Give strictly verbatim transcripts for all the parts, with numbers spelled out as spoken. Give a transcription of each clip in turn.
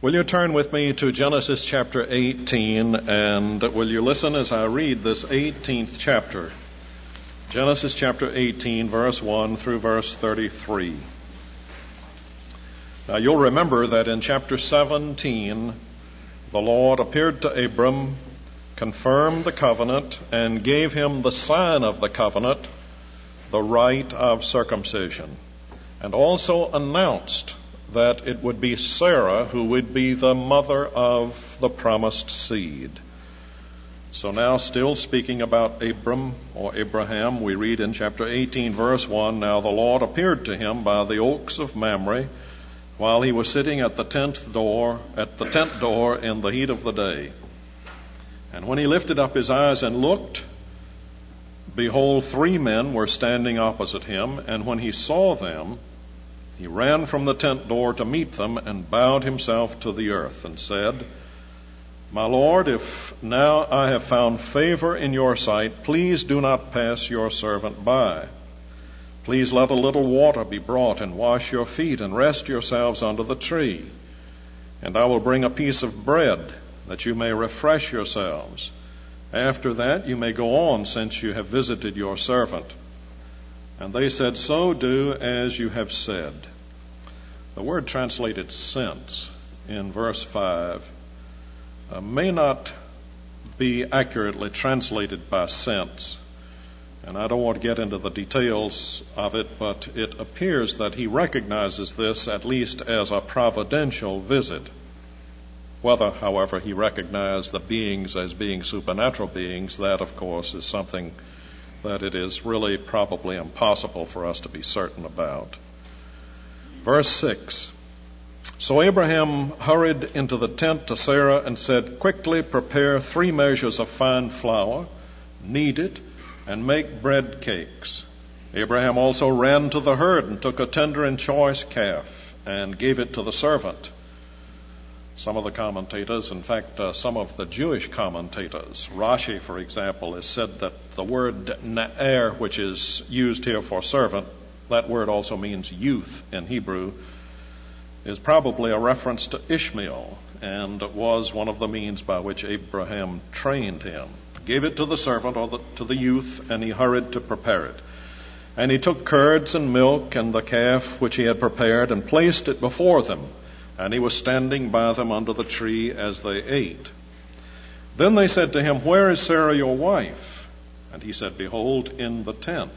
Will you turn with me to Genesis chapter eighteen, and will you listen as I read this eighteenth chapter? Genesis chapter eighteen, verse one through verse thirty-three. Now you'll remember that in chapter seventeen, the Lord appeared to Abram, confirmed the covenant, and gave him the sign of the covenant, the rite of circumcision, and also announced that it would be Sarah who would be the mother of the promised seed. So now, still speaking about Abram or Abraham, we read in chapter eighteen, verse one, Now the Lord appeared to him by the oaks of Mamre, while he was sitting at the tenth door, at the tent door in the heat of the day. And when he lifted up his eyes and looked, behold, three men were standing opposite him, and when he saw them, he ran from the tent door to meet them and bowed himself to the earth and said, My Lord, if now I have found favor in your sight, please do not pass your servant by. Please let a little water be brought and wash your feet and rest yourselves under the tree. And I will bring a piece of bread that you may refresh yourselves. After that you may go on, since you have visited your servant. And they said, So do as you have said. The word translated since in verse five uh, may not be accurately translated by since. And I don't want to get into the details of it, but it appears that he recognizes this at least as a providential visit. Whether, however, he recognized the beings as being supernatural beings, that, of course, is something that it is really probably impossible for us to be certain about. Verse six, So Abraham hurried into the tent to Sarah and said, Quickly prepare three measures of fine flour, knead it, and make bread cakes. Abraham also ran to the herd and took a tender and choice calf and gave it to the servant. Some of the commentators, in fact, uh, some of the Jewish commentators, Rashi, for example, has said that the word na'er, which is used here for servant, that word also means youth in Hebrew, is probably a reference to Ishmael and was one of the means by which Abraham trained him. Gave it to the servant or the, to the youth, and he hurried to prepare it. And he took curds and milk and the calf which he had prepared and placed it before them. And he was standing by them under the tree as they ate. Then they said to him, Where is Sarah your wife? And he said, Behold, in the tent.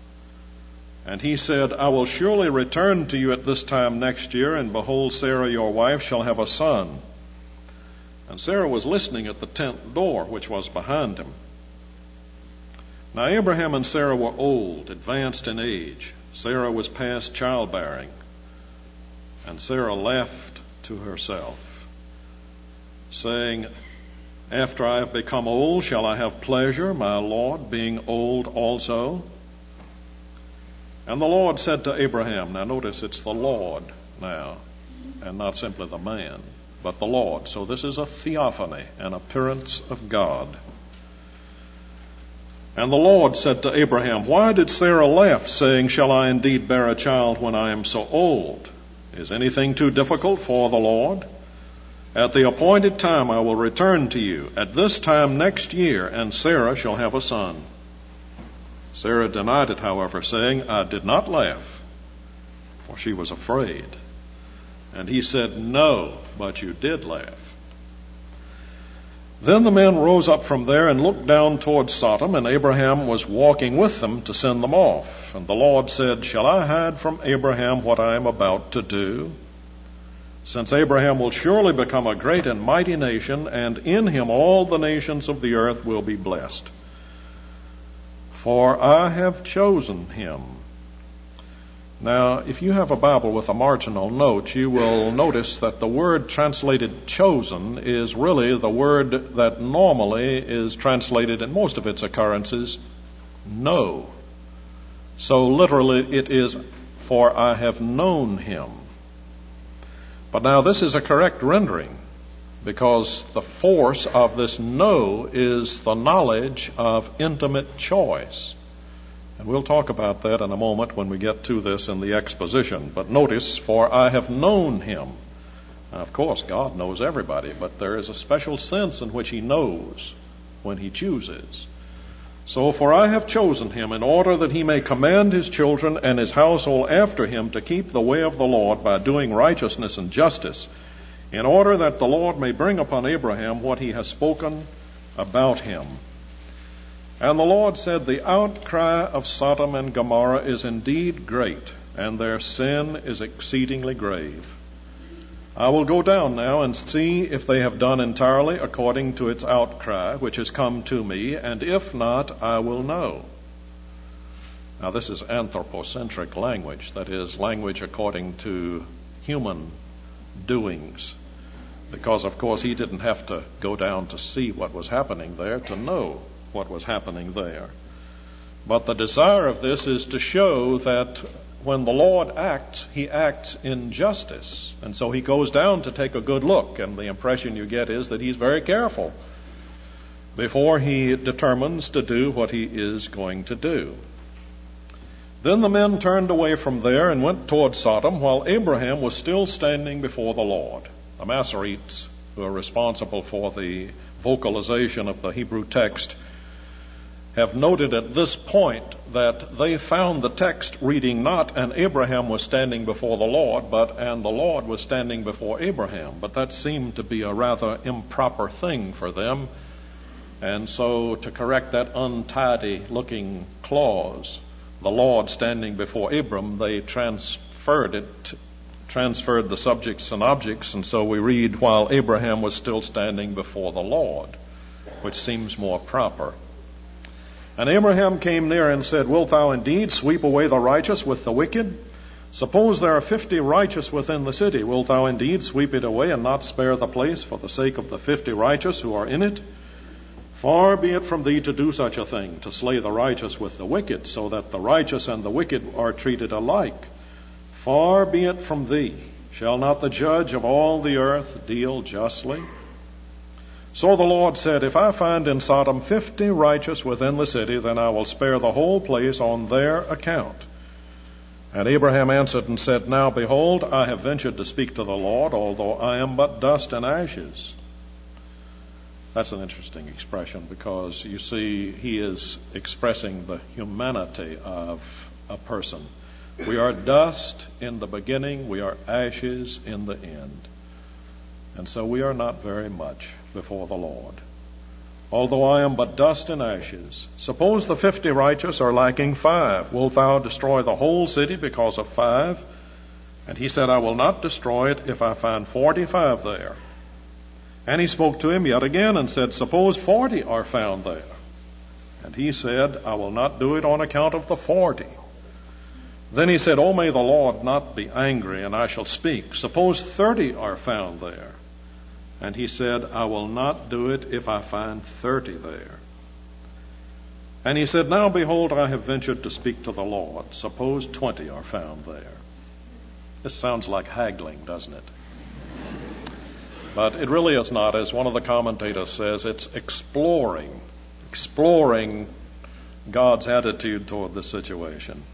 And he said, I will surely return to you at this time next year, and behold, Sarah your wife shall have a son. And Sarah was listening at the tent door, which was behind him. Now Abraham and Sarah were old, advanced in age. Sarah was past childbearing. And Sarah laughed to herself, saying, After I have become old, shall I have pleasure, my Lord, being old also? And the Lord said to Abraham, now notice it's the Lord now, and not simply the man, but the Lord. So this is a theophany, an appearance of God. And the Lord said to Abraham, Why did Sarah laugh, saying, Shall I indeed bear a child when I am so old? Is anything too difficult for the Lord? At the appointed time I will return to you, at this time next year, and Sarah shall have a son. Sarah denied it, however, saying, I did not laugh, for she was afraid. And he said, No, but you did laugh. Then the men rose up from there and looked down toward Sodom, and Abraham was walking with them to send them off. And the Lord said, Shall I hide from Abraham what I am about to do? Since Abraham will surely become a great and mighty nation, and in him all the nations of the earth will be blessed. For I have chosen him. Now, if you have a Bible with a marginal note, you will notice that the word translated chosen is really the word that normally is translated in most of its occurrences, know. So literally it is, for I have known him. But now this is a correct rendering, because the force of this know is the knowledge of intimate choice. And we'll talk about that in a moment when we get to this in the exposition. But notice, for I have known him. Now, of course, God knows everybody, but there is a special sense in which he knows when he chooses. So, for I have chosen him in order that he may command his children and his household after him to keep the way of the Lord by doing righteousness and justice, in order that the Lord may bring upon Abraham what he has spoken about him. And the Lord said, the outcry of Sodom and Gomorrah is indeed great, and their sin is exceedingly grave. I will go down now and see if they have done entirely according to its outcry, which has come to me, and if not, I will know. Now, this is anthropocentric language, that is, language according to human doings, because, of course, he didn't have to go down to see what was happening there to know what was happening there. But the desire of this is to show that when the Lord acts, he acts in justice. And so he goes down to take a good look, and the impression you get is that he's very careful before he determines to do what he is going to do. Then the men turned away from there and went toward Sodom, while Abraham was still standing before the Lord. The Masoretes, who are responsible for the vocalization of the Hebrew text, have noted at this point that they found the text reading not, and Abraham was standing before the Lord, but, and the Lord was standing before Abraham. But that seemed to be a rather improper thing for them. And so to correct that untidy-looking clause, the Lord standing before Abram, they transferred it, transferred the subjects and objects, and so we read, while Abraham was still standing before the Lord, which seems more proper. And Abraham came near and said, wilt thou indeed sweep away the righteous with the wicked? Suppose there are fifty righteous within the city. Wilt thou indeed sweep it away and not spare the place for the sake of the fifty righteous who are in it? Far be it from thee to do such a thing, to slay the righteous with the wicked, so that the righteous and the wicked are treated alike. Far be it from thee. Shall not the judge of all the earth deal justly? So the Lord said, if I find in Sodom fifty righteous within the city, then I will spare the whole place on their account. And Abraham answered and said, now behold, I have ventured to speak to the Lord, although I am but dust and ashes. That's an interesting expression, because you see, he is expressing the humanity of a person. We are dust in the beginning, we are ashes in the end. And so we are not very much before the Lord. Although I am but dust and ashes, suppose the fifty righteous are lacking five. Wilt thou destroy the whole city because of five? And he said, I will not destroy it if I find forty-five there. And he spoke to him yet again and said, suppose forty are found there. And he said, I will not do it on account of the forty. Then he said, oh, may the Lord not be angry, and I shall speak. Suppose thirty are found there. And he said, I will not do it if I find thirty there. And he said, now behold, I have ventured to speak to the Lord. Suppose twenty are found there. This sounds like haggling, doesn't it? But it really is not. As one of the commentators says, it's exploring, exploring God's attitude toward the situation.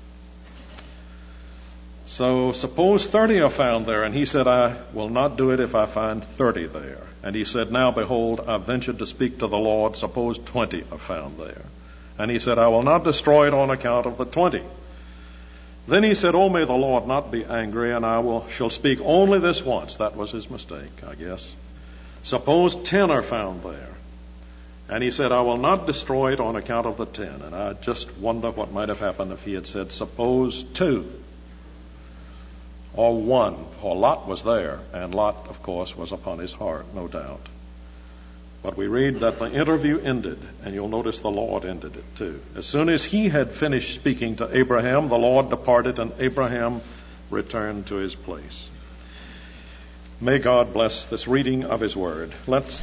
So suppose thirty are found there, and he said, I will not do it if I find thirty there. And he said, now behold, I ventured to speak to the Lord, suppose twenty are found there. And he said, I will not destroy it on account of the twenty. Then he said, oh, may the Lord not be angry, and I will shall speak only this once. That was his mistake, I guess. Suppose ten are found there. And he said, I will not destroy it on account of the ten. And I just wonder what might have happened if he had said, suppose two. Or one, for Lot was there, and Lot, of course, was upon his heart, no doubt. But we read that the interview ended, and you'll notice the Lord ended it too. As soon as he had finished speaking to Abraham, the Lord departed, and Abraham returned to his place. May God bless this reading of his word. Let's.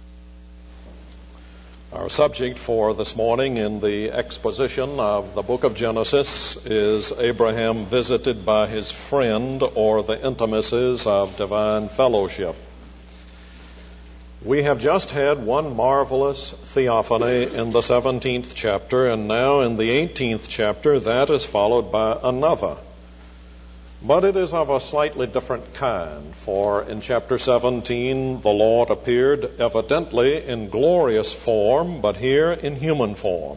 Our subject for this morning in the exposition of the book of Genesis is Abraham visited by his friend, or the intimacies of divine fellowship. We have just had one marvelous theophany in the seventeenth chapter, and now in the eighteenth chapter that is followed by another. But it is of a slightly different kind, for in chapter seventeen, the Lord appeared evidently in glorious form, but here in human form.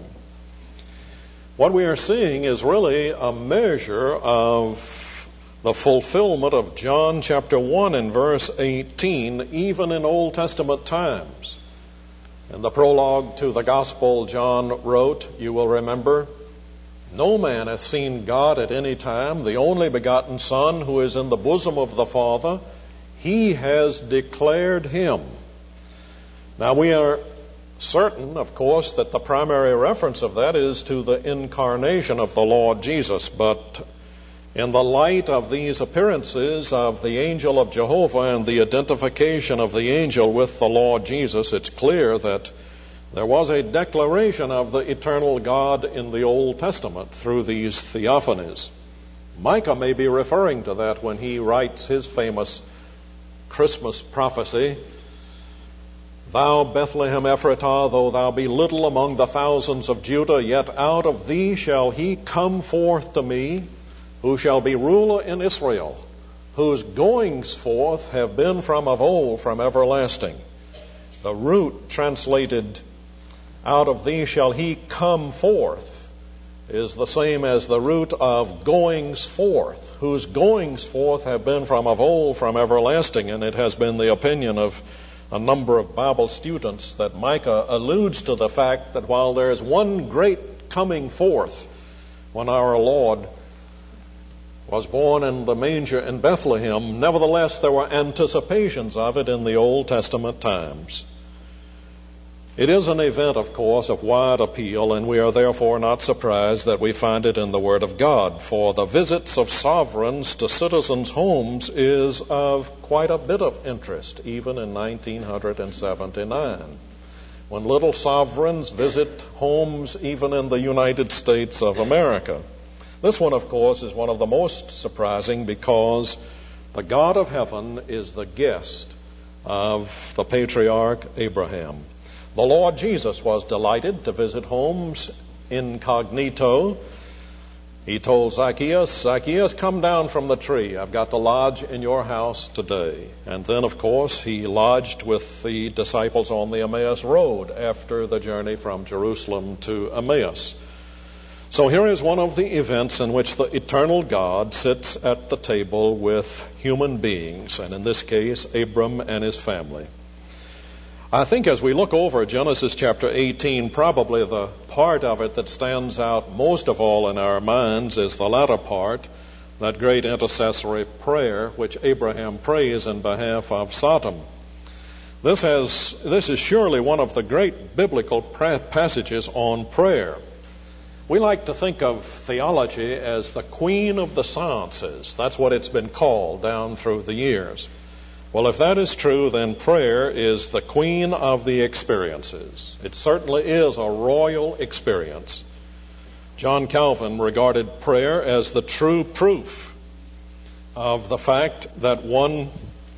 What we are seeing is really a measure of the fulfillment of John chapter one and verse eighteen, even in Old Testament times. In the prologue to the gospel, John wrote, you will remember, no man hath seen God at any time, the only begotten Son who is in the bosom of the Father, he has declared him. Now we are certain, of course, that the primary reference of that is to the incarnation of the Lord Jesus, but in the light of these appearances of the angel of Jehovah and the identification of the angel with the Lord Jesus, it's clear that there was a declaration of the eternal God in the Old Testament through these theophanies. Micah may be referring to that when he writes his famous Christmas prophecy, Thou, Bethlehem Ephratah, though thou be little among the thousands of Judah, yet out of thee shall he come forth to me, who shall be ruler in Israel, whose goings forth have been from of old, from everlasting. The root translated, out of thee shall he come forth, is the same as the root of goings forth, whose goings forth have been from of old, from everlasting. And it has been the opinion of a number of Bible students that Micah alludes to the fact that while there is one great coming forth when our Lord was born in the manger in Bethlehem, nevertheless there were anticipations of it in the Old Testament times. It is an event, of course, of wide appeal, and we are therefore not surprised that we find it in the Word of God. For the visits of sovereigns to citizens' homes is of quite a bit of interest, even in nineteen seventy-nine, when little sovereigns visit homes even in the United States of America. This one, of course, is one of the most surprising because the God of heaven is the guest of the patriarch Abraham. The Lord Jesus was delighted to visit homes incognito. He told Zacchaeus, Zacchaeus, come down from the tree. I've got to lodge in your house today. And then, of course, he lodged with the disciples on the Emmaus Road after the journey from Jerusalem to Emmaus. So here is one of the events in which the eternal God sits at the table with human beings, and in this case, Abram and his family. I think as we look over Genesis chapter eighteen, probably the part of it that stands out most of all in our minds is the latter part, that great intercessory prayer which Abraham prays in behalf of Sodom. This has, this is surely one of the great biblical passages on prayer. We like to think of theology as the queen of the sciences. That's what it's been called down through the years. Well, if that is true, then prayer is the queen of the experiences. It certainly is a royal experience. John Calvin regarded prayer as the true proof of the fact that one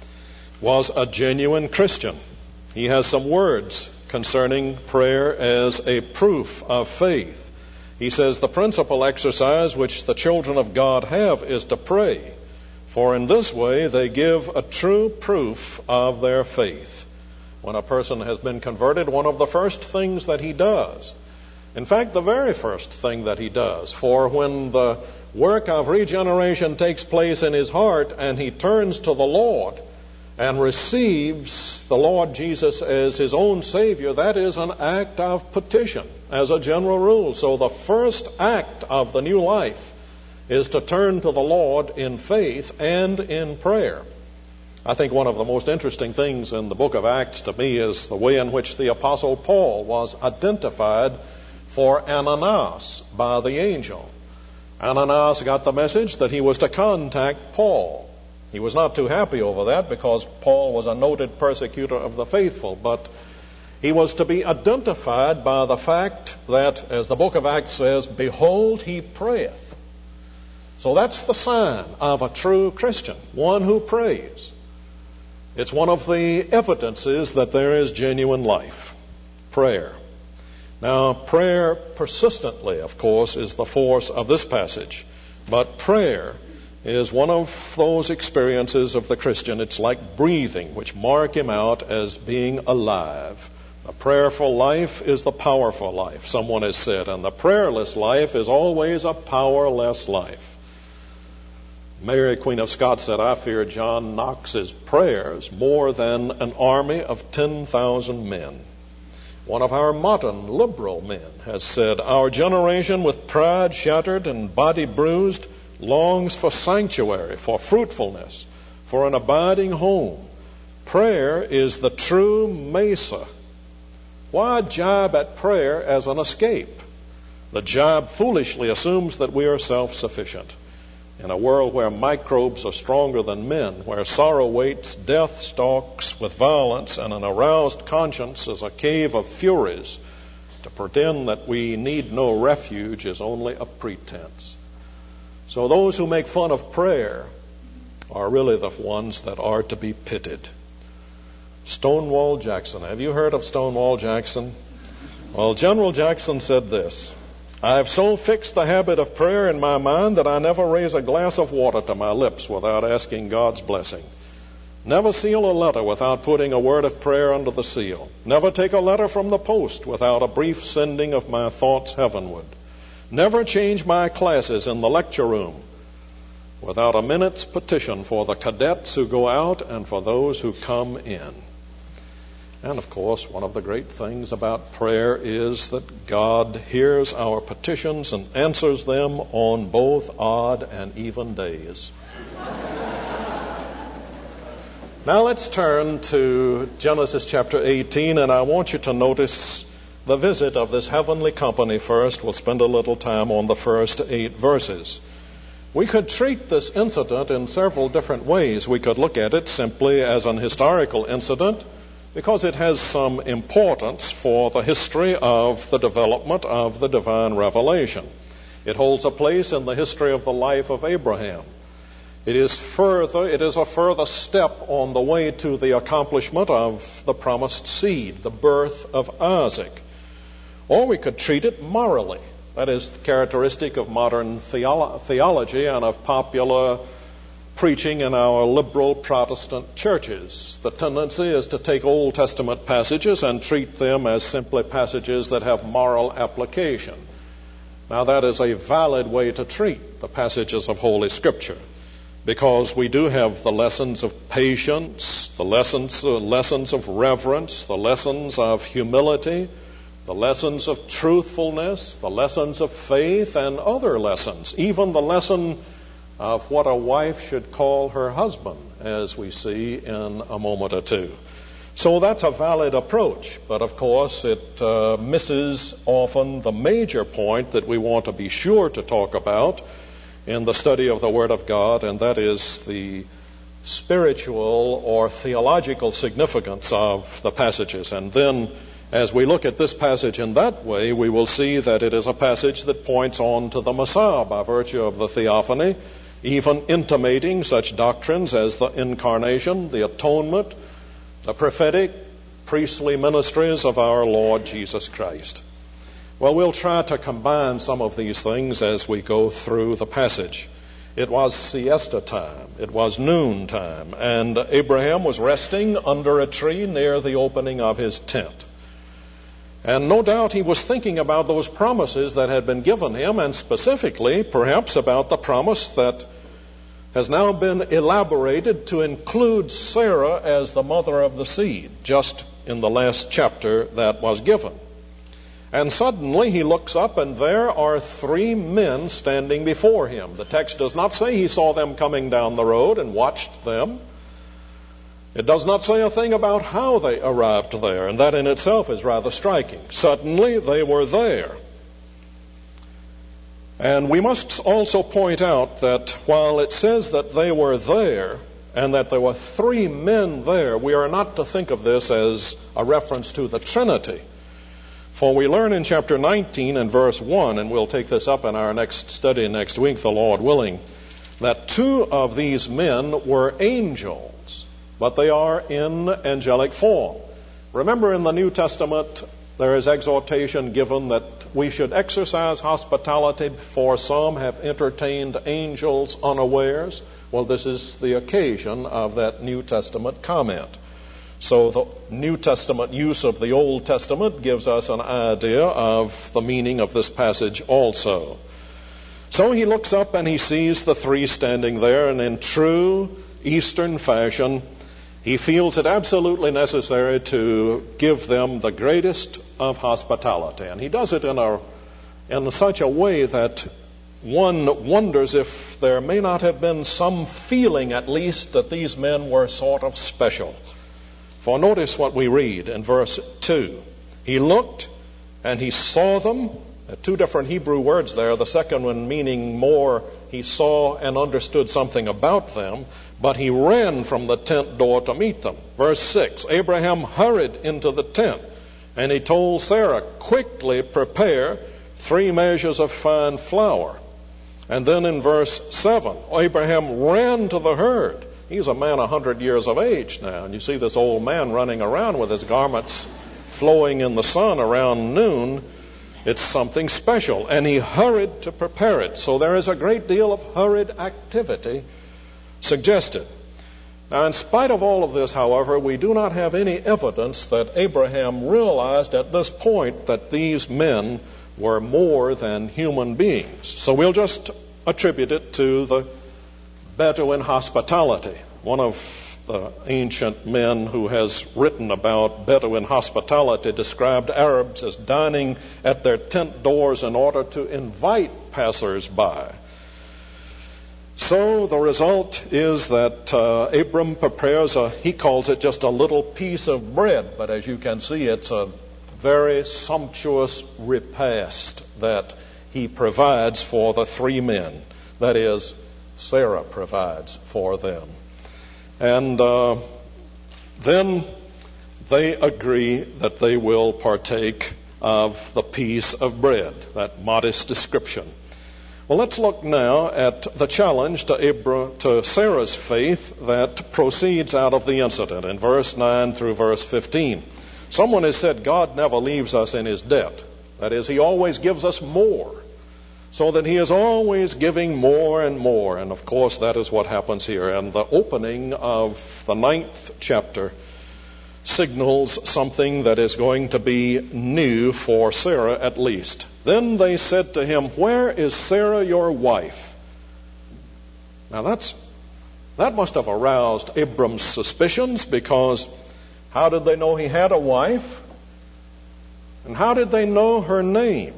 was a genuine Christian. He has some words concerning prayer as a proof of faith. He says, the principal exercise which the children of God have is to pray. For in this way they give a true proof of their faith. When a person has been converted, one of the first things that he does, in fact, the very first thing that he does, for when the work of regeneration takes place in his heart and he turns to the Lord and receives the Lord Jesus as his own Savior, that is an act of petition as a general rule. So the first act of the new life is to turn to the Lord in faith and in prayer. I think one of the most interesting things in the book of Acts to me is the way in which the Apostle Paul was identified for Ananias by the angel. Ananias got the message that he was to contact Paul. He was not too happy over that because Paul was a noted persecutor of the faithful, but he was to be identified by the fact that, as the book of Acts says, behold, he prayeth. So that's the sign of a true Christian, one who prays. It's one of the evidences that there is genuine life, prayer. Now, prayer persistently, of course, is the force of this passage. But prayer is one of those experiences of the Christian. It's like breathing, which mark him out as being alive. A prayerful life is the powerful life, someone has said, and the prayerless life is always a powerless life. Mary, Queen of Scots, said, I fear John Knox's prayers more than an army of ten thousand men. One of our modern liberal men has said, our generation with pride shattered and body bruised longs for sanctuary, for fruitfulness, for an abiding home. Prayer is the true mesa. Why jibe at prayer as an escape? The jibe foolishly assumes that we are self-sufficient. In a world where microbes are stronger than men, where sorrow waits, death stalks with violence, and an aroused conscience is a cave of furies, to pretend that we need no refuge is only a pretense. So those who make fun of prayer are really the ones that are to be pitied. Stonewall Jackson. Have you heard of Stonewall Jackson? Well, General Jackson said this, I've so fixed the habit of prayer in my mind that I never raise a glass of water to my lips without asking God's blessing. Never seal a letter without putting a word of prayer under the seal. Never take a letter from the post without a brief sending of my thoughts heavenward. Never change my classes in the lecture room without a minute's petition for the cadets who go out and for those who come in. And of course, one of the great things about prayer is that God hears our petitions and answers them on both odd and even days. Now let's turn to Genesis chapter eighteen, and I want you to notice the visit of this heavenly company first. We'll spend a little time on the first eight verses. We could treat this incident in several different ways. We could look at it simply as an historical incident, because it has some importance for the history of the development of the divine revelation. It holds a place in the history of the life of Abraham. It is further, it is a further step on the way to the accomplishment of the promised seed, the birth of Isaac. Or we could treat it morally. That is characteristic of modern theolo- theology and of popular preaching in our liberal Protestant churches. The tendency is to take Old Testament passages and treat them as simply passages that have moral application. Now, that is a valid way to treat the passages of Holy Scripture, because we do have the lessons of patience, the lessons, uh, lessons of reverence, the lessons of humility, the lessons of truthfulness, the lessons of faith, and other lessons, even the lesson of what a wife should call her husband, as we see in a moment or two. So that's a valid approach, but of course it uh, misses often the major point that we want to be sure to talk about in the study of the Word of God, and that is the spiritual or theological significance of the passages. And then, as we look at this passage in that way, we will see that it is a passage that points on to the Messiah by virtue of the theophany, even intimating such doctrines as the incarnation, the atonement, the prophetic, priestly ministries of our Lord Jesus Christ. Well, we'll try to combine some of these things as we go through the passage. It was siesta time. It was noon time, and Abraham was resting under a tree near the opening of his tent. And no doubt he was thinking about those promises that had been given him, and specifically, perhaps, about the promise that has now been elaborated to include Sarah as the mother of the seed, just in the last chapter that was given. And suddenly he looks up, and there are three men standing before him. The text does not say he saw them coming down the road and watched them. It does not say a thing about how they arrived there, and that in itself is rather striking. Suddenly they were there. And we must also point out that while it says that they were there and that there were three men there, we are not to think of this as a reference to the Trinity. For we learn in chapter nineteen and verse one, and we'll take this up in our next study next week, the Lord willing, that two of these men were angels, but they are in angelic form. Remember, in the New Testament, there is exhortation given that we should exercise hospitality, for some have entertained angels unawares. Well, this is the occasion of that New Testament comment. So the New Testament use of the Old Testament gives us an idea of the meaning of this passage also. So he looks up and he sees the three standing there, and in true Eastern fashion, he feels it absolutely necessary to give them the greatest of hospitality. And he does it in a in such a way that one wonders if there may not have been some feeling, at least, that these men were sort of special. For notice what we read in verse two. He looked and he saw them. Two different Hebrew words there. The second one meaning more, he saw and understood something about them. But he ran from the tent door to meet them. Verse six, Abraham hurried into the tent, and he told Sarah, quickly prepare three measures of fine flour. And then in verse seven, Abraham ran to the herd. He's a man a hundred years of age now, and you see this old man running around with his garments flowing in the sun around noon. It's something special. And he hurried to prepare it. So there is a great deal of hurried activity suggested. Now, in spite of all of this, however, we do not have any evidence that Abraham realized at this point that these men were more than human beings. So we'll just attribute it to the Bedouin hospitality. One of the ancient men who has written about Bedouin hospitality described Arabs as dining at their tent doors in order to invite passers-by. So the result is that uh, Abram prepares a, he calls it just a little piece of bread, but as you can see, it's a very sumptuous repast that he provides for the three men. That is, Sarah provides for them. And uh, then they agree that they will partake of the piece of bread, that modest description. Well, let's look now at the challenge to, Abra, to Sarah's faith that proceeds out of the incident in verse nine through verse fifteen. Someone has said God never leaves us in his debt. That is, he always gives us more, so that he is always giving more and more. And of course, that is what happens here. And the opening of the ninth chapter signals something that is going to be new for Sarah at least. Then they said to him, where is Sarah your wife? Now that's that must have aroused Abram's suspicions, because how did they know he had a wife? And how did they know her name?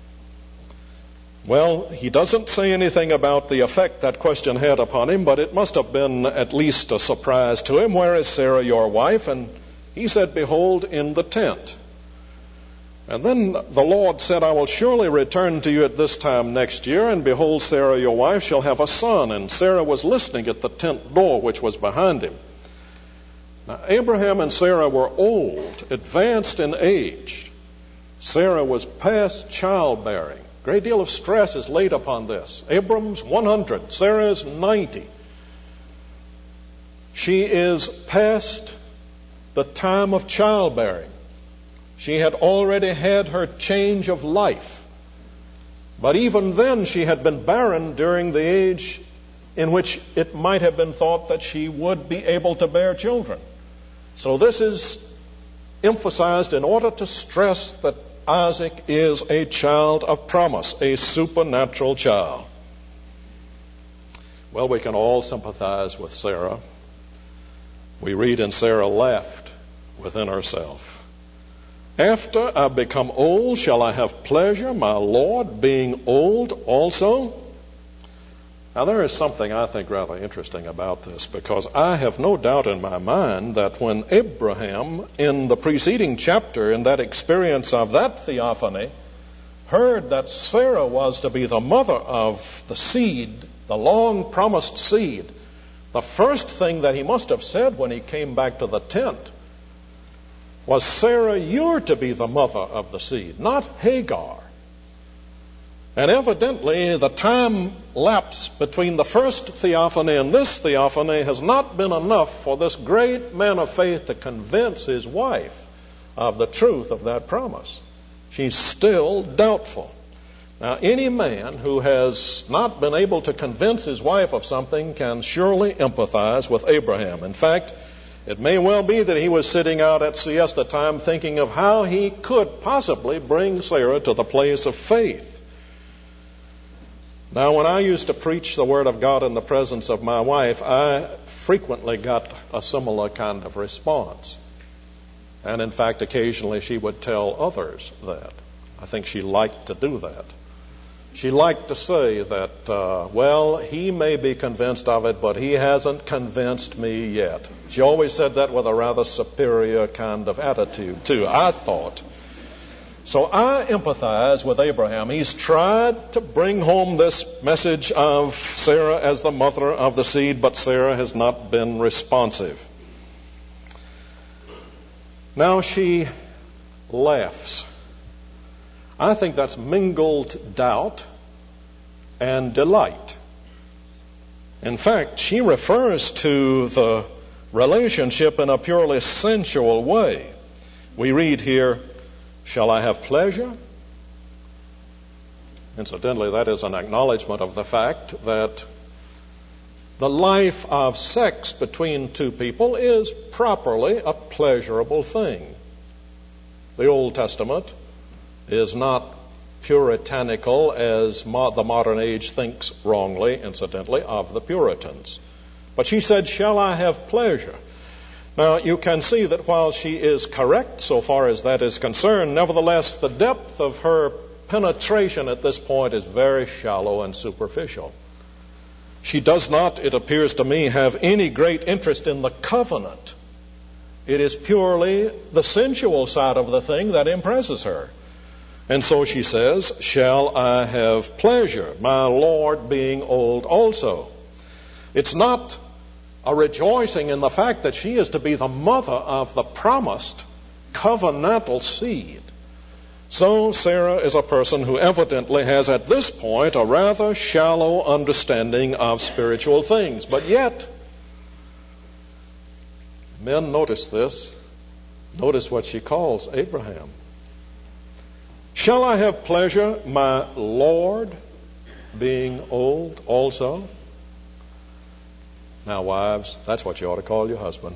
Well, he doesn't say anything about the effect that question had upon him, but it must have been at least a surprise to him. Where is Sarah your wife? And he said, behold, in the tent. And then the Lord said, I will surely return to you at this time next year, and behold, Sarah your wife shall have a son. And Sarah was listening at the tent door which was behind him. Now, Abraham and Sarah were old, advanced in age. Sarah was past childbearing. A great deal of stress is laid upon this. Abram's one hundred, Sarah's ninety. She is past the time of childbearing. She had already had her change of life. But even then she had been barren during the age in which it might have been thought that she would be able to bear children. So this is emphasized in order to stress that Isaac is a child of promise, a supernatural child. Well, we can all sympathize with Sarah. We read, and Sarah laughed within herself. After I become old, shall I have pleasure, my Lord, being old also? Now, there is something I think rather interesting about this, because I have no doubt in my mind that when Abraham, in the preceding chapter, in that experience of that theophany, heard that Sarah was to be the mother of the seed, the long-promised seed, the first thing that he must have said when he came back to the tent was, Sarah, you're to be the mother of the seed, not Hagar. And evidently, the time lapse between the first theophany and this theophany has not been enough for this great man of faith to convince his wife of the truth of that promise. She's still doubtful. Now, any man who has not been able to convince his wife of something can surely empathize with Abraham. In fact, it may well be that he was sitting out at siesta time thinking of how he could possibly bring Sarah to the place of faith. Now, when I used to preach the Word of God in the presence of my wife, I frequently got a similar kind of response. And in fact, occasionally she would tell others that. I think she liked to do that. She liked to say that, uh, well, he may be convinced of it, but he hasn't convinced me yet. She always said that with a rather superior kind of attitude, too, I thought. So I empathize with Abraham. He's tried to bring home this message of Sarah as the mother of the seed, but Sarah has not been responsive. Now she laughs. I think that's mingled doubt and delight. In fact, she refers to the relationship in a purely sensual way. We read here, "Shall I have pleasure?" Incidentally, that is an acknowledgement of the fact that the life of sex between two people is properly a pleasurable thing. The Old Testament is not puritanical as mo- the modern age thinks wrongly, incidentally, of the Puritans. But she said, "Shall I have pleasure?" Now, you can see that while she is correct so far as that is concerned, nevertheless, the depth of her penetration at this point is very shallow and superficial. She does not, it appears to me, have any great interest in the covenant. It is purely the sensual side of the thing that impresses her. And so she says, "Shall I have pleasure, my Lord being old also?" It's not a rejoicing in the fact that she is to be the mother of the promised covenantal seed. So Sarah is a person who evidently has at this point a rather shallow understanding of spiritual things. But yet, men, notice this. Notice what she calls Abraham. "Shall I have pleasure, my Lord being old also?" Now, wives, that's what you ought to call your husband.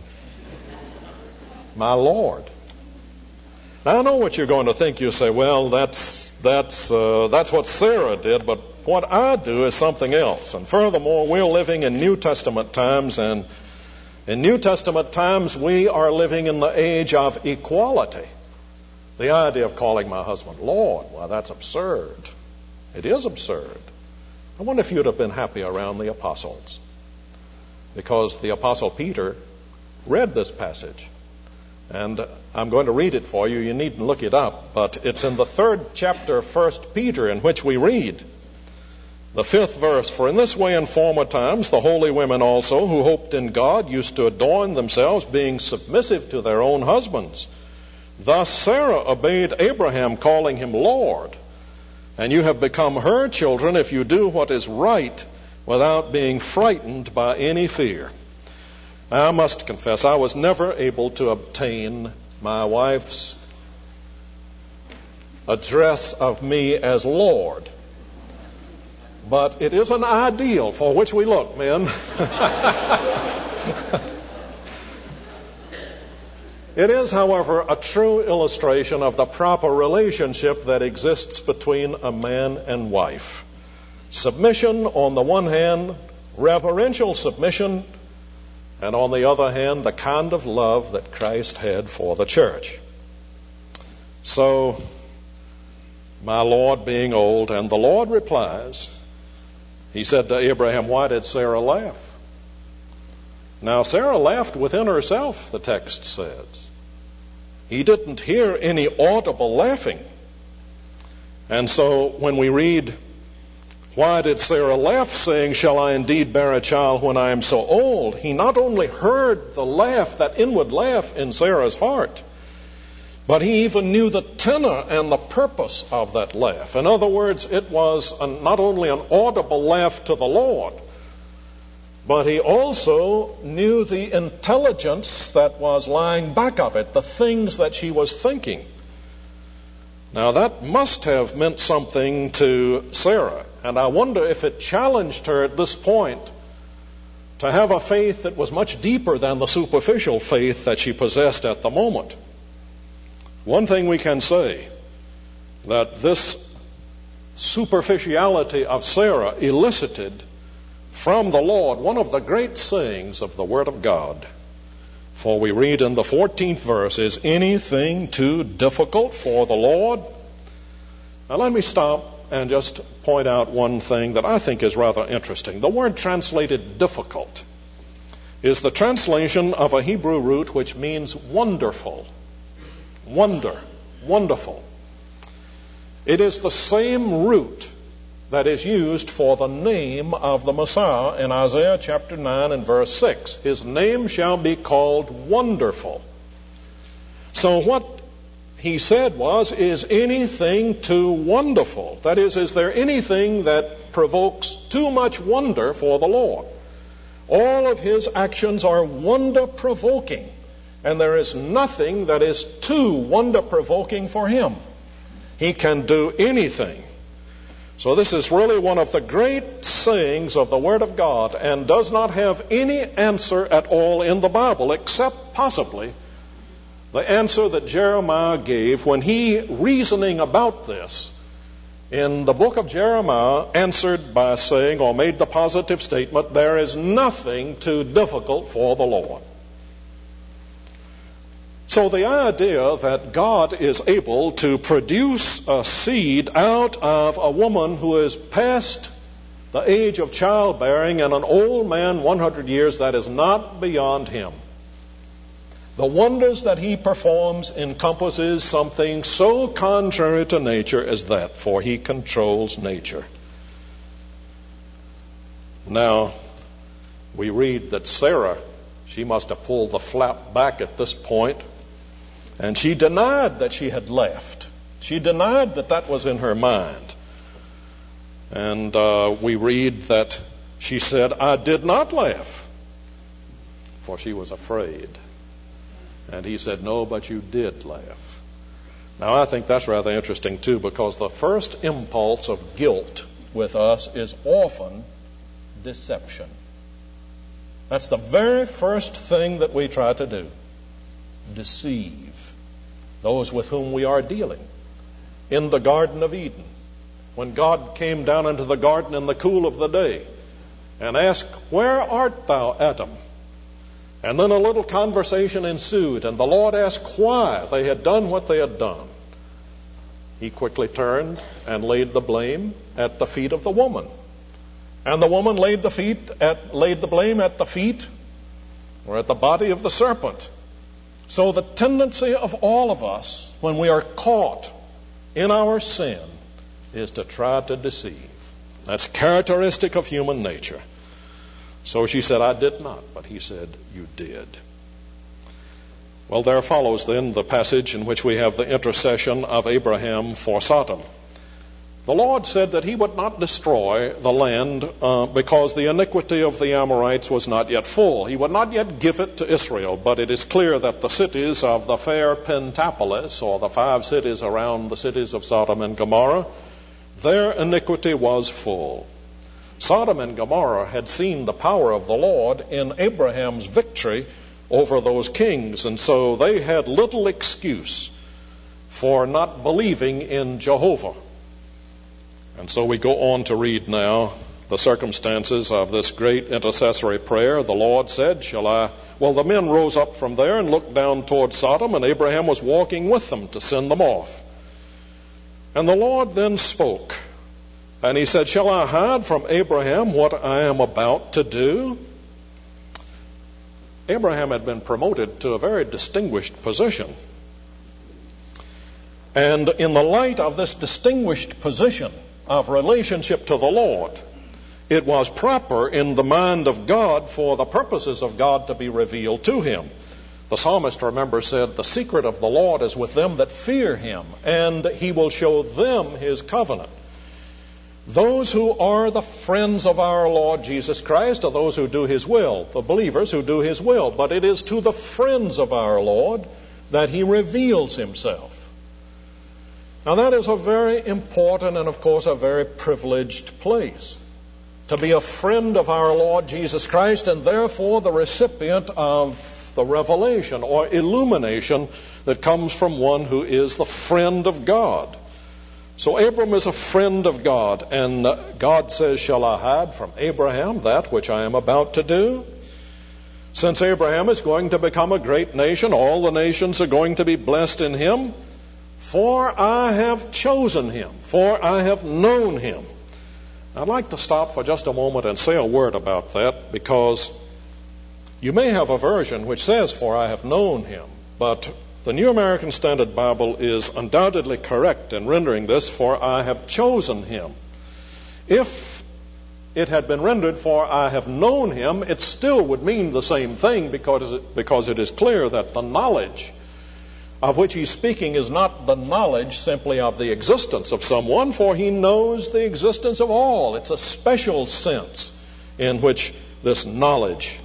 My Lord. Now, I know what you're going to think. You say, well, that's that's uh, that's what Sarah did, but what I do is something else. And furthermore, we're living in New Testament times, and in New Testament times, we are living in the age of equality. The idea of calling my husband Lord, well, that's absurd. It is absurd. I wonder if you'd have been happy around the apostles, because the Apostle Peter read this passage. And I'm going to read it for you. You needn't look it up. But it's in the third chapter of First Peter, in which we read the fifth verse. "For in this way in former times the holy women also, who hoped in God, used to adorn themselves, being submissive to their own husbands. Thus Sarah obeyed Abraham, calling him Lord. And you have become her children if you do what is right, without being frightened by any fear." I must confess, I was never able to obtain my wife's address of me as Lord. But it is an ideal for which we look, men. It is, however, a true illustration of the proper relationship that exists between a man and wife. Submission on the one hand, reverential submission, and on the other hand, the kind of love that Christ had for the church. So, my Lord being old, and the Lord replies, he said to Abraham, "Why did Sarah laugh?" Now, Sarah laughed within herself, the text says. He didn't hear any audible laughing. And so when we read, "Why did Sarah laugh, saying, 'Shall I indeed bear a child when I am so old?' He not only heard the laugh, that inward laugh in Sarah's heart, but he even knew the tenor and the purpose of that laugh. In other words, it was a, not only an audible laugh to the Lord, but he also knew the intelligence that was lying back of it, the things that she was thinking. Now that must have meant something to Sarah, and I wonder if it challenged her at this point to have a faith that was much deeper than the superficial faith that she possessed at the moment. One thing we can say, that this superficiality of Sarah elicited from the Lord one of the great sayings of the Word of God. For we read in the fourteenth verse, "Is anything too difficult for the Lord?" Now let me stop and just point out one thing that I think is rather interesting. The word translated difficult is the translation of a Hebrew root which means wonderful. Wonder, wonderful. It is the same root that is used for the name of the Messiah in Isaiah chapter nine and verse six. His name shall be called Wonderful. So what he said was, is anything too wonderful? That is, is there anything that provokes too much wonder for the Lord? All of his actions are wonder-provoking, and there is nothing that is too wonder-provoking for him. He can do anything. So this is really one of the great sayings of the Word of God, and does not have any answer at all in the Bible, except possibly the answer that Jeremiah gave when he, reasoning about this, in the book of Jeremiah, answered by saying, or made the positive statement, there is nothing too difficult for the Lord. So the idea that God is able to produce a seed out of a woman who is past the age of childbearing and an old man one hundred years, that is not beyond him. The wonders that he performs encompasses something so contrary to nature as that, for he controls nature. Now, we read that Sarah, she must have pulled the flap back at this point, and she denied that she had left. She denied that that was in her mind. And uh, we read that she said, "I did not laugh," for she was afraid. And he said, "No, but you did laugh." Now, I think that's rather interesting, too, because the first impulse of guilt with us is often deception. That's the very first thing that we try to do. Deceive those with whom we are dealing. In the Garden of Eden, when God came down into the garden in the cool of the day and asked, "Where art thou, Adam?" And then a little conversation ensued, and the Lord asked why they had done what they had done. He quickly turned and laid the blame at the feet of the woman. And the woman laid the feet at, laid the blame at the feet or at the body of the serpent. So the tendency of all of us, when we are caught in our sin, is to try to deceive. That's characteristic of human nature. So she said, "I did not," but he said, "You did." Well, there follows then the passage in which we have the intercession of Abraham for Sodom. The Lord said that he would not destroy the land uh, because the iniquity of the Amorites was not yet full. He would not yet give it to Israel, but it is clear that the cities of the fair Pentapolis, or the five cities around the cities of Sodom and Gomorrah, their iniquity was full. Sodom and Gomorrah had seen the power of the Lord in Abraham's victory over those kings, and so they had little excuse for not believing in Jehovah. And so we go on to read now the circumstances of this great intercessory prayer. The Lord said, "Shall I..." Well, the men rose up from there and looked down toward Sodom, and Abraham was walking with them to send them off. And the Lord then spoke, and he said, "Shall I hide from Abraham what I am about to do?" Abraham had been promoted to a very distinguished position. And in the light of this distinguished position of relationship to the Lord, it was proper in the mind of God for the purposes of God to be revealed to him. The psalmist, remember, said, "The secret of the Lord is with them that fear him, and he will show them his covenant." Those who are the friends of our Lord Jesus Christ are those who do His will, the believers who do His will. But it is to the friends of our Lord that He reveals Himself. Now that is a very important and, of course, a very privileged place. To be a friend of our Lord Jesus Christ and therefore the recipient of the revelation or illumination that comes from one who is the friend of God. So Abram is a friend of God, and God says, "Shall I hide from Abraham that which I am about to do?" Since Abraham is going to become a great nation, all the nations are going to be blessed in him. For I have chosen him, for I have known him. I'd like to stop for just a moment and say a word about that, because you may have a version which says, "For I have known him," but the New American Standard Bible is undoubtedly correct in rendering this, "For I have chosen him." If it had been rendered, "For I have known him," it still would mean the same thing, because it, because it is clear that the knowledge of which he's speaking is not the knowledge simply of the existence of someone, for he knows the existence of all. It's a special sense in which this knowledge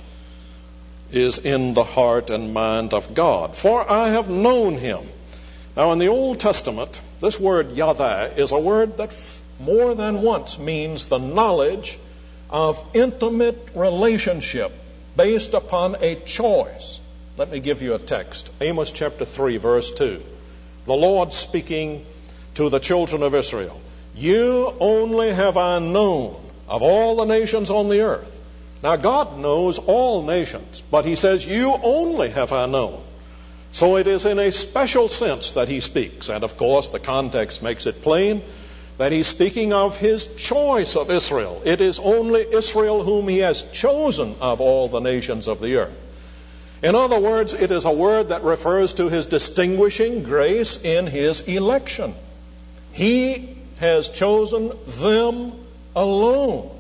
is in the heart and mind of God. "For I have known him." Now in the Old Testament, this word Yahweh is a word that more than once means the knowledge of intimate relationship based upon a choice. Let me give you a text. Amos chapter three, verse two. The Lord speaking to the children of Israel. "You only have I known of all the nations on the earth." Now God knows all nations, but He says, "You only have I known." So it is in a special sense that He speaks. And of course the context makes it plain that He's speaking of His choice of Israel. It is only Israel whom He has chosen of all the nations of the earth. In other words, it is a word that refers to His distinguishing grace in His election. He has chosen them alone.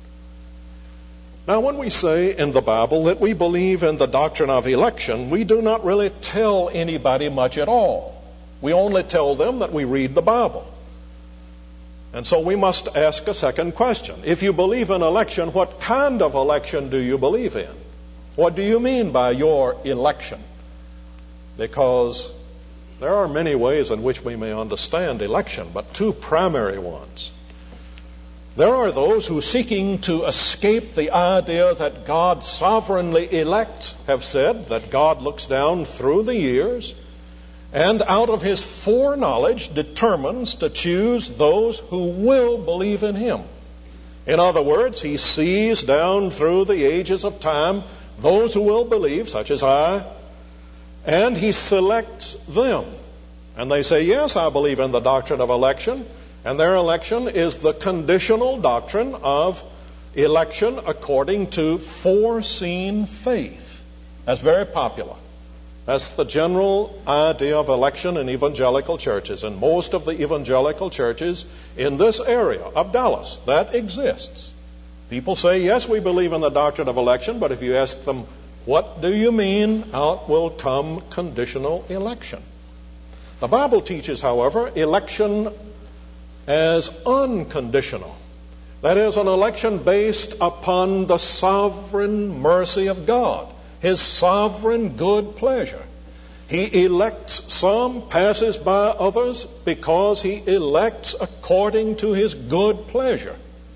Now, when we say in the Bible that we believe in the doctrine of election, we do not really tell anybody much at all. We only tell them that we read the Bible. And so we must ask a second question. If you believe in election, what kind of election do you believe in? What do you mean by your election? Because there are many ways in which we may understand election, but two primary ones. There are those who, seeking to escape the idea that God sovereignly elects, have said that God looks down through the years and out of His foreknowledge determines to choose those who will believe in Him. In other words, He sees down through the ages of time those who will believe, such as I, and He selects them. And they say, "Yes, I believe in the doctrine of election." And their election is the conditional doctrine of election according to foreseen faith. That's very popular. That's the general idea of election in evangelical churches. And most of the evangelical churches in this area of Dallas, that exists. People say, "Yes, we believe in the doctrine of election," but if you ask them, "What do you mean?" out will come conditional election. The Bible teaches, however, election as unconditional. That is, an election based upon the sovereign mercy of God, His sovereign good pleasure. He elects some, passes by others, because He elects according to His good pleasure.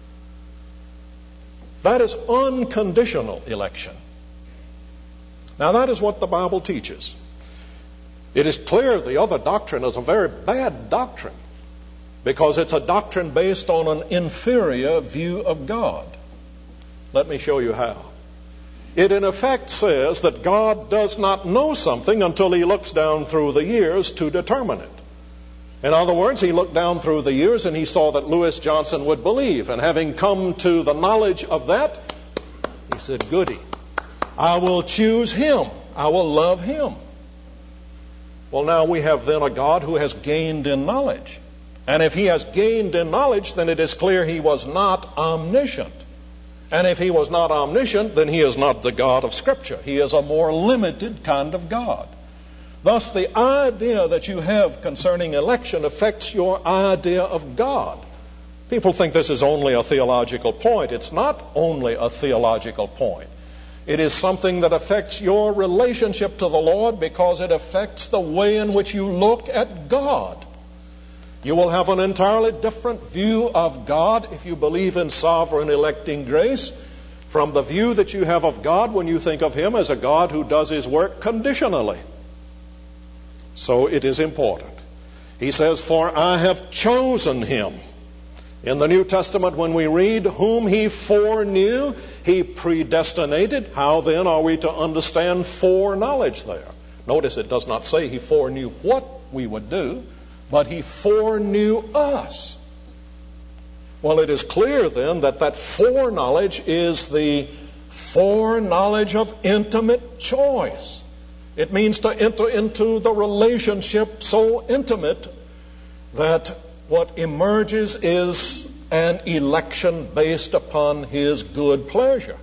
That is unconditional election. Now that is what the Bible teaches. It is clear the other doctrine is a very bad doctrine, because it's a doctrine based on an inferior view of God. Let me show you how. It in effect says that God does not know something until He looks down through the years to determine it. In other words, He looked down through the years and He saw that Lewis Johnson would believe. And having come to the knowledge of that, He said, "Goody, I will choose him. I will love him." Well, now we have then a God who has gained in knowledge. And if He has gained in knowledge, then it is clear He was not omniscient. And if He was not omniscient, then He is not the God of Scripture. He is a more limited kind of God. Thus, the idea that you have concerning election affects your idea of God. People think this is only a theological point. It's not only a theological point. It is something that affects your relationship to the Lord because it affects the way in which you look at God. You will have an entirely different view of God if you believe in sovereign electing grace from the view that you have of God when you think of Him as a God who does His work conditionally. So it is important. He says, "For I have chosen him." In the New Testament, when we read, "whom He foreknew, He predestinated," how then are we to understand foreknowledge there? Notice it does not say He foreknew what we would do, but He foreknew us. Well, it is clear then that that foreknowledge is the foreknowledge of intimate choice. It means to enter into the relationship so intimate that what emerges is an election based upon His good pleasure.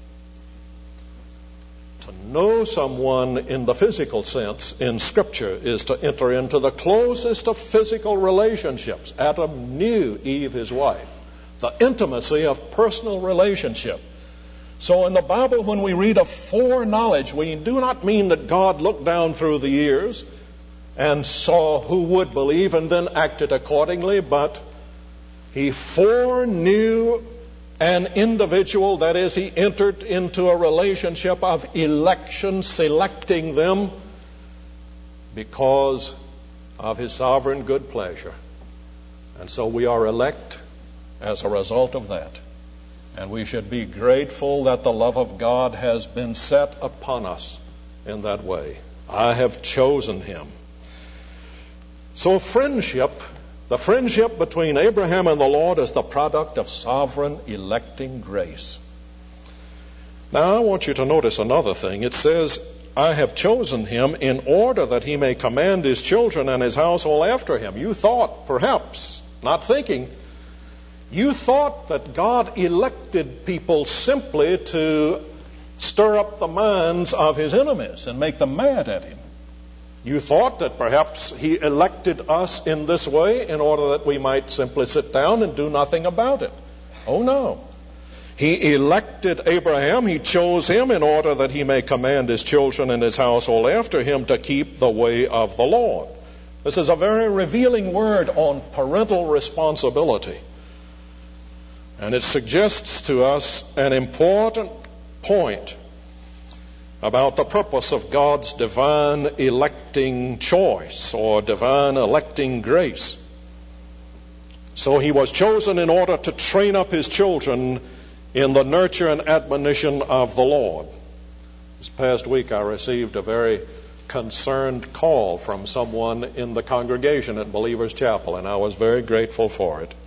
To know someone in the physical sense in Scripture is to enter into the closest of physical relationships. Adam knew Eve, his wife. The intimacy of personal relationship. So in the Bible, when we read of foreknowledge, we do not mean that God looked down through the years and saw who would believe and then acted accordingly, but He foreknew an individual. That is, He entered into a relationship of election, selecting them because of His sovereign good pleasure. And so we are elect as a result of that. And we should be grateful that the love of God has been set upon us in that way. I have chosen him. So friendship, the friendship between Abraham and the Lord is the product of sovereign electing grace. Now I want you to notice another thing. It says, "I have chosen him in order that he may command his children and his household after him." You thought, perhaps, not thinking, you thought that God elected people simply to stir up the minds of His enemies and make them mad at Him. You thought that perhaps He elected us in this way in order that we might simply sit down and do nothing about it. Oh no. He elected Abraham. He chose him in order that he may command his children and his household after him to keep the way of the Lord. This is a very revealing word on parental responsibility. And it suggests to us an important point about the purpose of God's divine electing choice or divine electing grace. So He was chosen in order to train up His children in the nurture and admonition of the Lord. This past week I received a very concerned call from someone in the congregation at Believers Chapel, and I was very grateful for it.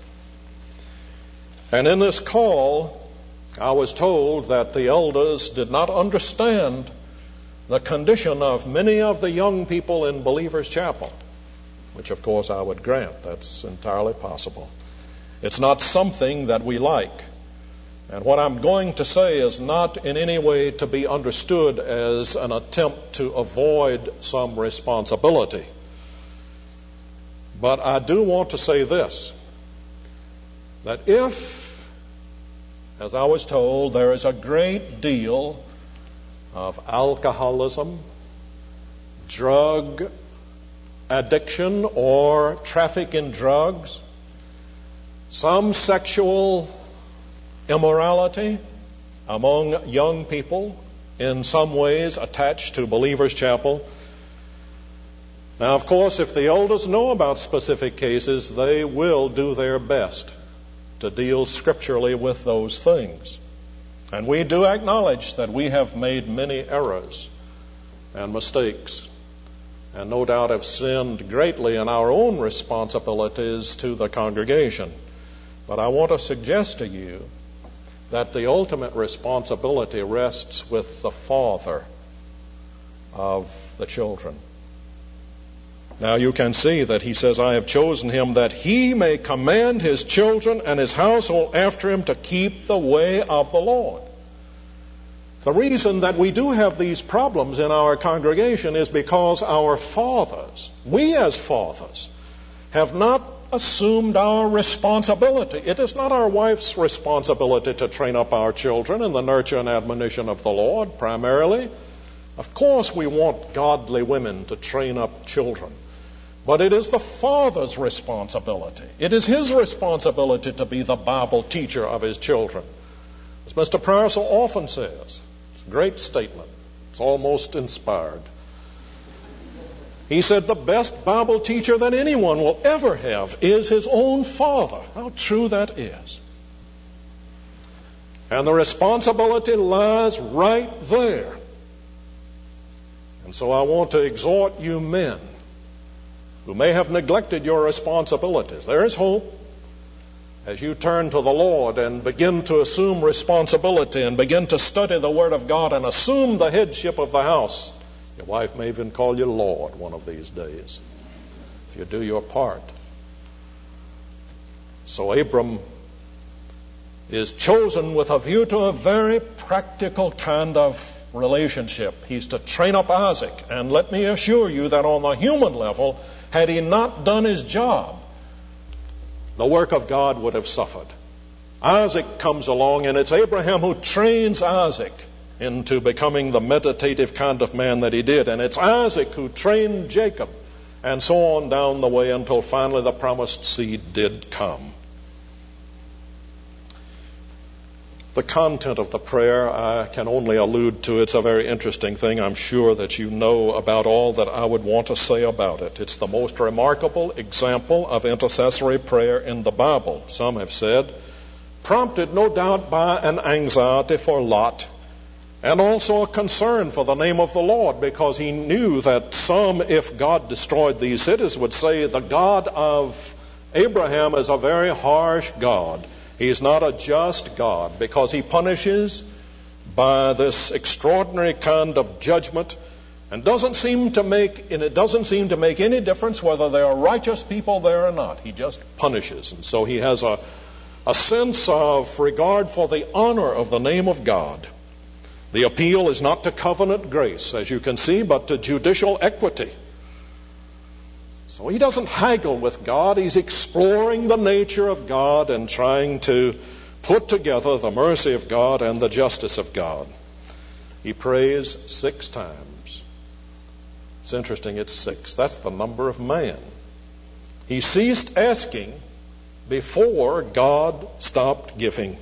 And in this call, I was told that the elders did not understand the condition of many of the young people in Believers Chapel, which of course I would grant. That's entirely possible. It's not something that we like. And what I'm going to say is not in any way to be understood as an attempt to avoid some responsibility. But I do want to say this, that if, as I was told, there is a great deal of alcoholism, drug addiction or traffic in drugs, some sexual immorality among young people, in some ways attached to Believers Chapel. Now, of course, if the elders know about specific cases, they will do their best to deal scripturally with those things. And we do acknowledge that we have made many errors and mistakes, and no doubt have sinned greatly in our own responsibilities to the congregation. But I want to suggest to you that the ultimate responsibility rests with the father of the children. Now you can see that he says, "I have chosen him that he may command his children and his household after him to keep the way of the Lord." The reason that we do have these problems in our congregation is because our fathers, we as fathers, have not assumed our responsibility. It is not our wife's responsibility to train up our children in the nurture and admonition of the Lord, primarily. Of course, we want godly women to train up children. But it is the father's responsibility. It is his responsibility to be the Bible teacher of his children. As Mister Pryor so often says, it's a great statement. It's almost inspired. He said the best Bible teacher that anyone will ever have is his own father. How true that is. And the responsibility lies right there. And so I want to exhort you men who may have neglected your responsibilities. There is hope as you turn to the Lord and begin to assume responsibility and begin to study the Word of God and assume the headship of the house. Your wife may even call you Lord one of these days if you do your part. So Abram is chosen with a view to a very practical kind of relationship. He's to train up Isaac. And let me assure you that on the human level, had he not done his job, the work of God would have suffered. Isaac comes along, and it's Abraham who trains Isaac into becoming the meditative kind of man that he did. And it's Isaac who trained Jacob, and so on down the way until finally the promised seed did come. The content of the prayer, I can only allude to. It's a very interesting thing. I'm sure that you know about all that I would want to say about it. It's the most remarkable example of intercessory prayer in the Bible, some have said, prompted no doubt by an anxiety for Lot and also a concern for the name of the Lord, because he knew that some, if God destroyed these cities, would say the God of Abraham is a very harsh God. He's not a just God because he punishes by this extraordinary kind of judgment and doesn't seem to make, and it doesn't seem to make any difference whether there are righteous people there or not. He just punishes. And so he has a, a sense of regard for the honor of the name of God. The appeal is not to covenant grace, as you can see, but to judicial equity. So he doesn't haggle with God. He's exploring the nature of God and trying to put together the mercy of God and the justice of God. He prays six times. It's interesting, it's six. That's the number of man. He ceased asking before God stopped giving.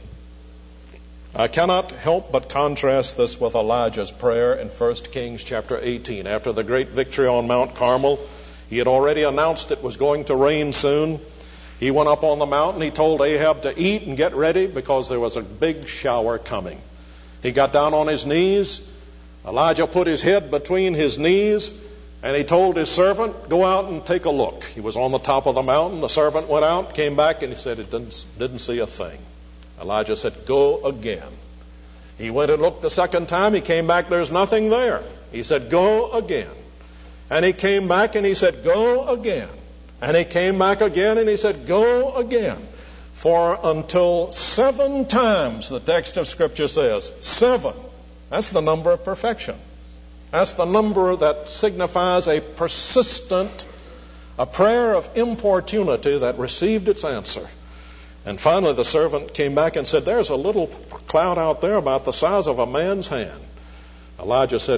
I cannot help but contrast this with Elijah's prayer in First Kings chapter eighteen. After the great victory on Mount Carmel, he had already announced it was going to rain soon. He went up on the mountain. He told Ahab to eat and get ready because there was a big shower coming. He got down on his knees. Elijah put his head between his knees, and he told his servant, go out and take a look. He was on the top of the mountain. The servant went out, came back, and he said he didn't, didn't see a thing. Elijah said, go again. He went and looked the second time. He came back, there's nothing there. He said, go again. And he came back and he said, go again. And he came back again and he said, go again. For until seven times, the text of Scripture says, seven. That's the number of perfection. That's the number that signifies a persistent, a prayer of importunity that received its answer. And finally the servant came back and said, there's a little cloud out there about the size of a man's hand. Elijah said,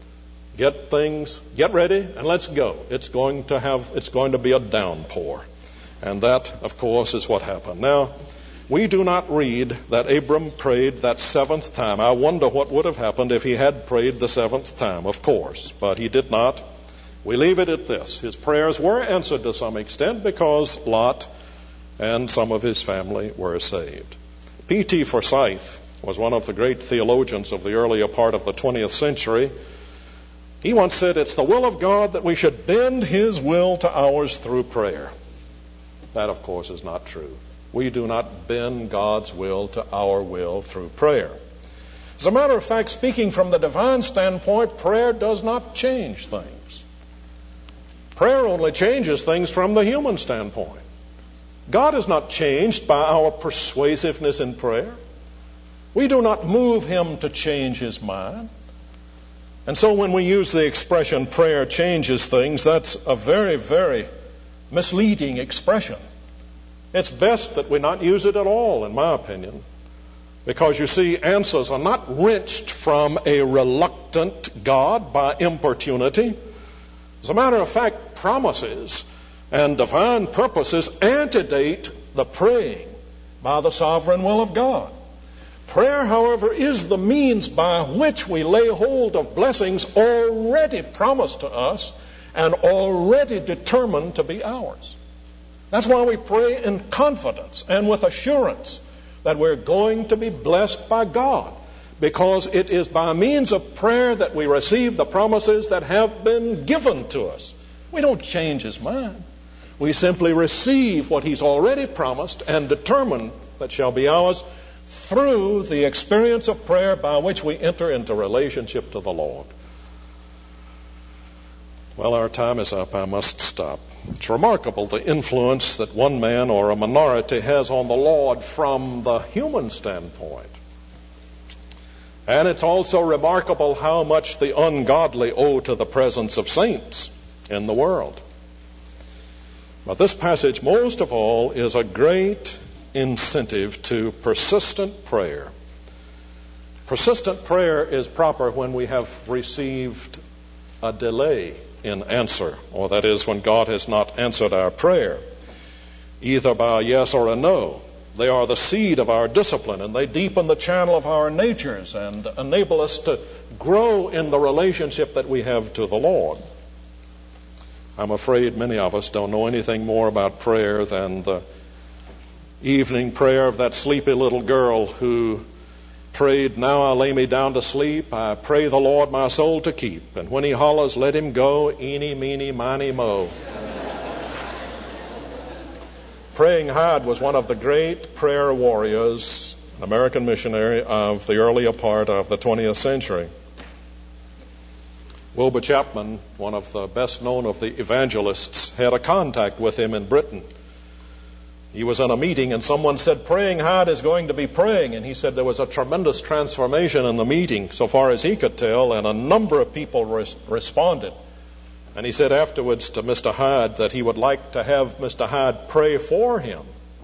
get things, get ready, and let's go. It's going to have, it's going to be a downpour. And that, of course, is what happened. Now, we do not read that Abram prayed that seventh time. I wonder what would have happened if he had prayed the seventh time, of course. But he did not. We leave it at this. His prayers were answered to some extent because Lot and some of his family were saved. P T Forsyth was one of the great theologians of the earlier part of the twentieth century. He once said, it's the will of God that we should bend His will to ours through prayer. That, of course, is not true. We do not bend God's will to our will through prayer. As a matter of fact, speaking from the divine standpoint, prayer does not change things. Prayer only changes things from the human standpoint. God is not changed by our persuasiveness in prayer. We do not move Him to change His mind. And so when we use the expression prayer changes things, that's a very, very misleading expression. It's best that we not use it at all, in my opinion, because you see, answers are not wrenched from a reluctant God by importunity. As a matter of fact, promises and divine purposes antedate the praying by the sovereign will of God. Prayer, however, is the means by which we lay hold of blessings already promised to us and already determined to be ours. That's why we pray in confidence and with assurance that we're going to be blessed by God, because it is by means of prayer that we receive the promises that have been given to us. We don't change His mind. We simply receive what He's already promised and determined that shall be ours through the experience of prayer by which we enter into relationship to the Lord. Well, our time is up. I must stop. It's remarkable the influence that one man or a minority has on the Lord from the human standpoint. And it's also remarkable how much the ungodly owe to the presence of saints in the world. But this passage, most of all, is a great incentive to persistent prayer. Persistent prayer is proper when we have received a delay in answer, or that is, when God has not answered our prayer, either by a yes or a no. They are the seed of our discipline, and they deepen the channel of our natures and enable us to grow in the relationship that we have to the Lord. I'm afraid many of us don't know anything more about prayer than the evening prayer of that sleepy little girl who prayed, "Now I lay me down to sleep. I pray the Lord my soul to keep. And when He hollers, let him go, eeny, meeny, miny, mo." Praying Hyde was one of the great prayer warriors, an American missionary of the earlier part of the twentieth century. Wilbur Chapman, one of the best known of the evangelists, had a contact with him in Britain. He was in a meeting and someone said, "Praying Hyde is going to be praying." And he said there was a tremendous transformation in the meeting, so far as he could tell, and a number of people res- responded. And he said afterwards to Mister Hyde that he would like to have Mister Hyde pray for him.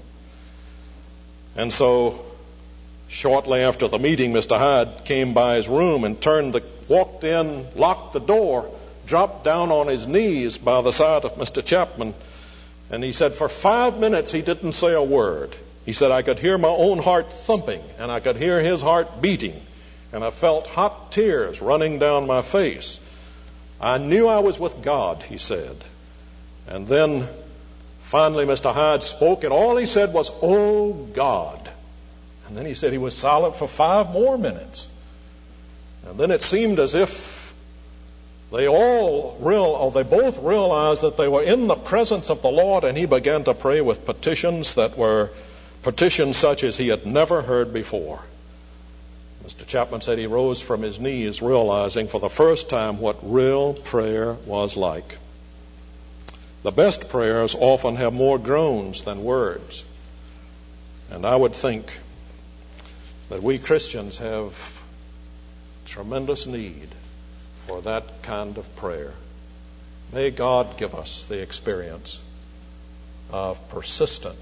And so shortly after the meeting, Mister Hyde came by his room and turned the, walked in, locked the door, dropped down on his knees by the side of Mister Chapman. And he said for five minutes he didn't say a word. He said, "I could hear my own heart thumping, and I could hear his heart beating, and I felt hot tears running down my face. I knew I was with God," he said. And then finally Mister Hyde spoke, and all he said was, "Oh God." And then he said he was silent for five more minutes. And then it seemed as if they all real, or they both realized that they were in the presence of the Lord, and he began to pray with petitions that were petitions such as he had never heard before. Mister Chapman said he rose from his knees realizing for the first time what real prayer was like. The best prayers often have more groans than words. And I would think that we Christians have tremendous need for that kind of prayer. May God give us the experience of persistent,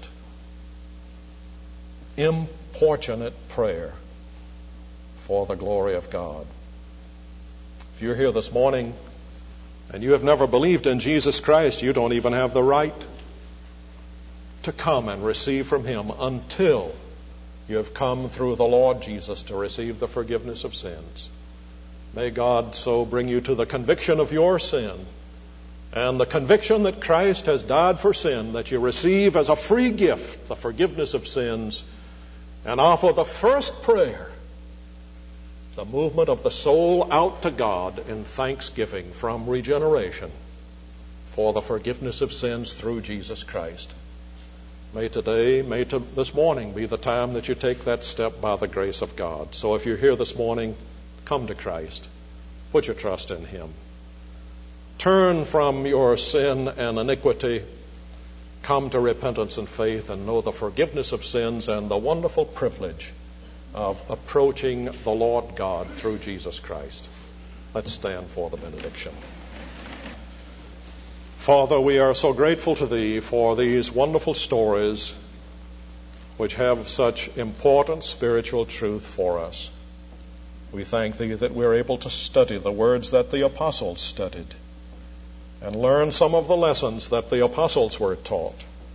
importunate prayer for the glory of God. If you're here this morning and you have never believed in Jesus Christ, you don't even have the right to come and receive from Him until you have come through the Lord Jesus to receive the forgiveness of sins. May God so bring you to the conviction of your sin and the conviction that Christ has died for sin, that you receive as a free gift the forgiveness of sins and offer the first prayer, the movement of the soul out to God in thanksgiving from regeneration for the forgiveness of sins through Jesus Christ. May today, may to this morning be the time that you take that step by the grace of God. So if you're here this morning, come to Christ. Put your trust in Him. Turn from your sin and iniquity. Come to repentance and faith and know the forgiveness of sins and the wonderful privilege of approaching the Lord God through Jesus Christ. Let's stand for the benediction. Father, we are so grateful to Thee for these wonderful stories which have such important spiritual truth for us. We thank Thee that we're able to study the words that the apostles studied and learn some of the lessons that the apostles were taught.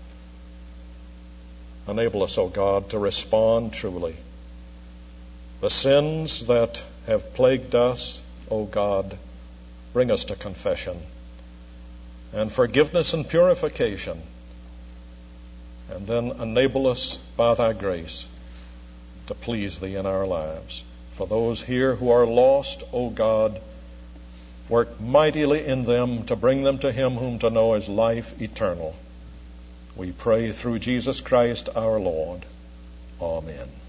Enable us, O God, to respond truly. The sins that have plagued us, O God, bring us to confession and forgiveness and purification, and then enable us by Thy grace to please Thee in our lives. For those here who are lost, O God, work mightily in them to bring them to Him whom to know is life eternal. We pray through Jesus Christ our Lord. Amen.